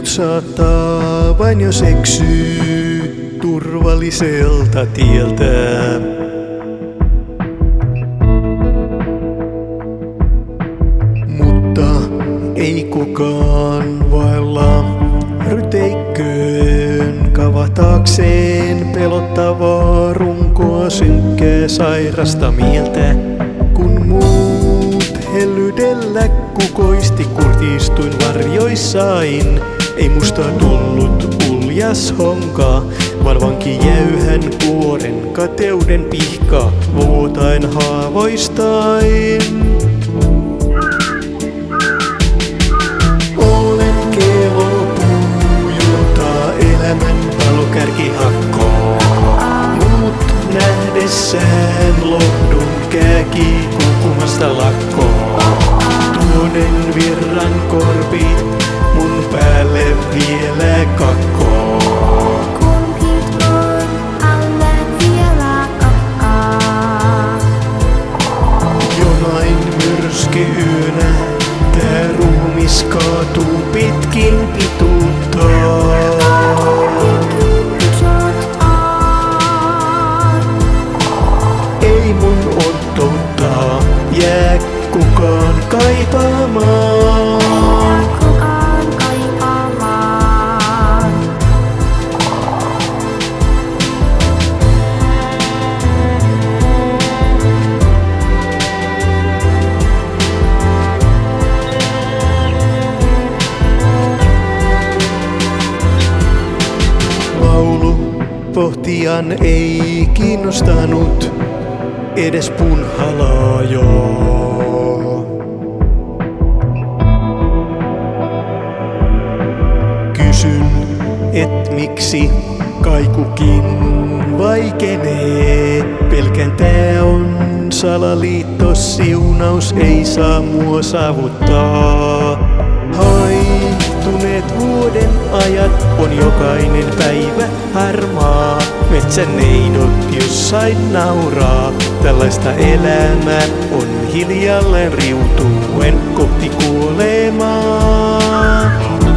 minut saattaa vain jos eksyy turvalliselta tieltä. Mutta ei kukaan vaella ryteikköön kavataakseen pelottavaa runkoa synkkää sairasta mieltä. Kun muut hellydellä kukoisti, kurtistuin varjoissain. Ei musta tullut uljas honka, vaan vanki jäyhän kuoren kateuden pihka vuotain haavoistain. Olen kelopuu, jota elämän palokärki hakkoo. Mut nähdessään lohdun kääki kukkumasta lakkoon. Tuoden virran korpit mun päälle vielä kakkoo. Kumpit mun alle vielä kakkaa. Jonain myrskyyönä tää ruumis kaatuu pitkin pituuttaa. Ei mun odottaa jää kukaan kaipaamaan. Laulu pohtijan ei kiinnostanut edes punhalaajoa. Kysyn, et miksi kaikukin vaikenee. Pelkän tää on salaliitto, siunaus ei saa mua saavuttaa. Haihtuneet vuoden ajat on jokainen päivä harmaa. Metsän neidot jossain nauraa. Tällaista elämää on hiljalleen riutuen kohti kuolemaa.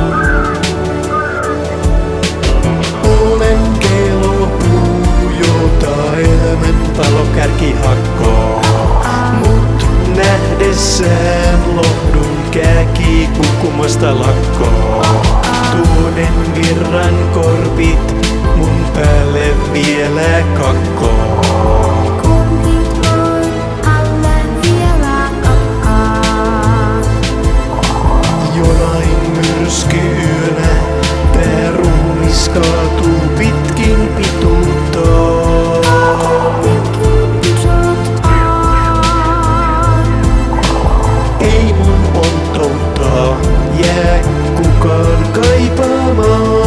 Olen kelopuu, jota elämän palokärki hakkoo. Mut nähdessään lohdun kääki kukkumasta lakkoon. Tuoden virran korpit mun päälle vielä kakkoo. Kumpit mun alle vielä kakkaa. Jonain myrskyyönä tää ruumis kaatuu pitkin pituuttaa. Ei mun ontouttaa jää kukaan kaipaamaan.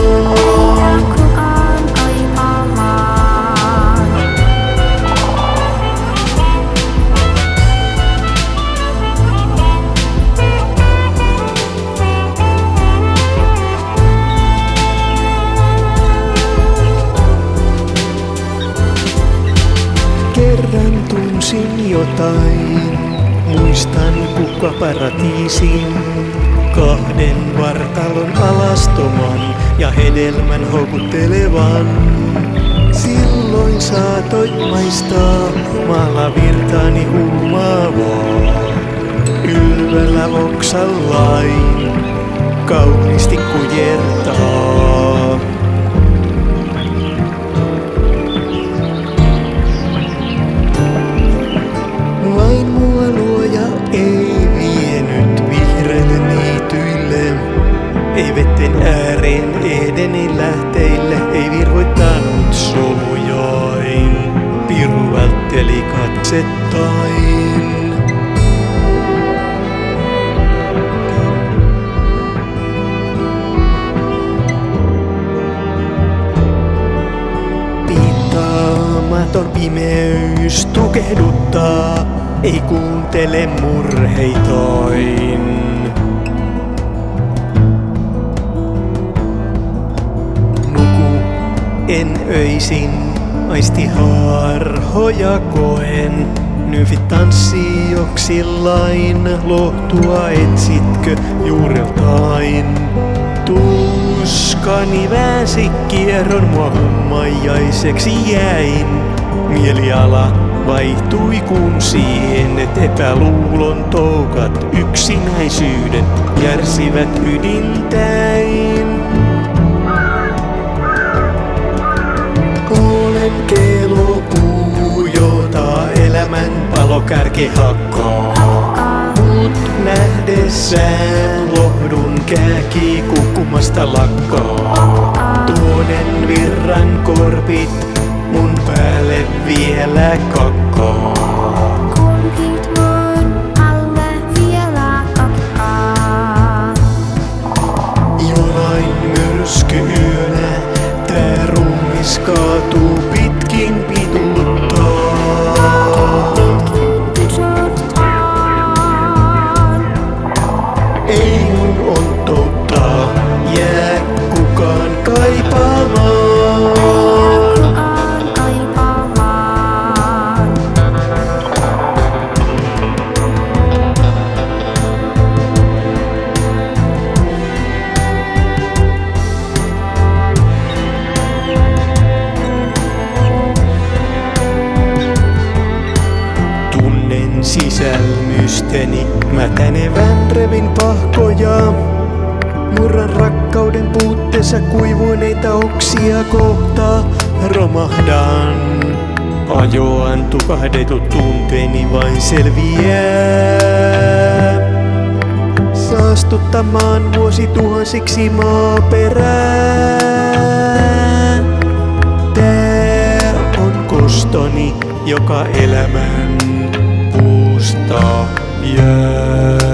Kerran tunsin jotain, muistan kukkaparatiisin. Kahden vartalon alastoman ja hedelmän houkuttelevan. Silloin saatoit maistaa maalavirtaani huumaavaa. Ylvällä oksallain kauniisti kujertaa. Vain mua luoja ei vienyt vihreille niityille. Ei vetten ääreen Edenin lähteille, ei virvoittanut solujain. Piru vältteli katsettain. Piittaamaton pimeys tukehduttaa, ei kuuntele murheitain. Nuku en öisin, aistiharhoja koen. Nymfit tanssii joksillain, lohtua etsitkö juureltain? jalkani väänsi kierron, mua hummajaiseksi jäin. Mieliala vaihtui kun sienet, epäluulon toukat yksinäisyyden järsivät ydintäin. Olen kelopuu, jota elämän palokärki hakkaa. Mut nähdessään lohdun kääki kukkumasta lakkaa. Tuonen virran korpit mun päälle vielä kakkaa. Kumpit mun alle vielä kakkaa. Jonain myrskyyönä tää ruumis kaatuu pitkin pituuttaan. Ei mun onttouttaa jää kukaan kaipaamaan. Tunnen sisälmysteni, mä tänevän revin pahkoja. Murran rakkauden puutteessa kuivuneita oksia kohtaa. Romahdan, ajoan tukahdetut tunteeni vain selviää. Saastuttamaan vuosituhansiksi maaperää. Tää on kostoni, joka elämän puusta jää.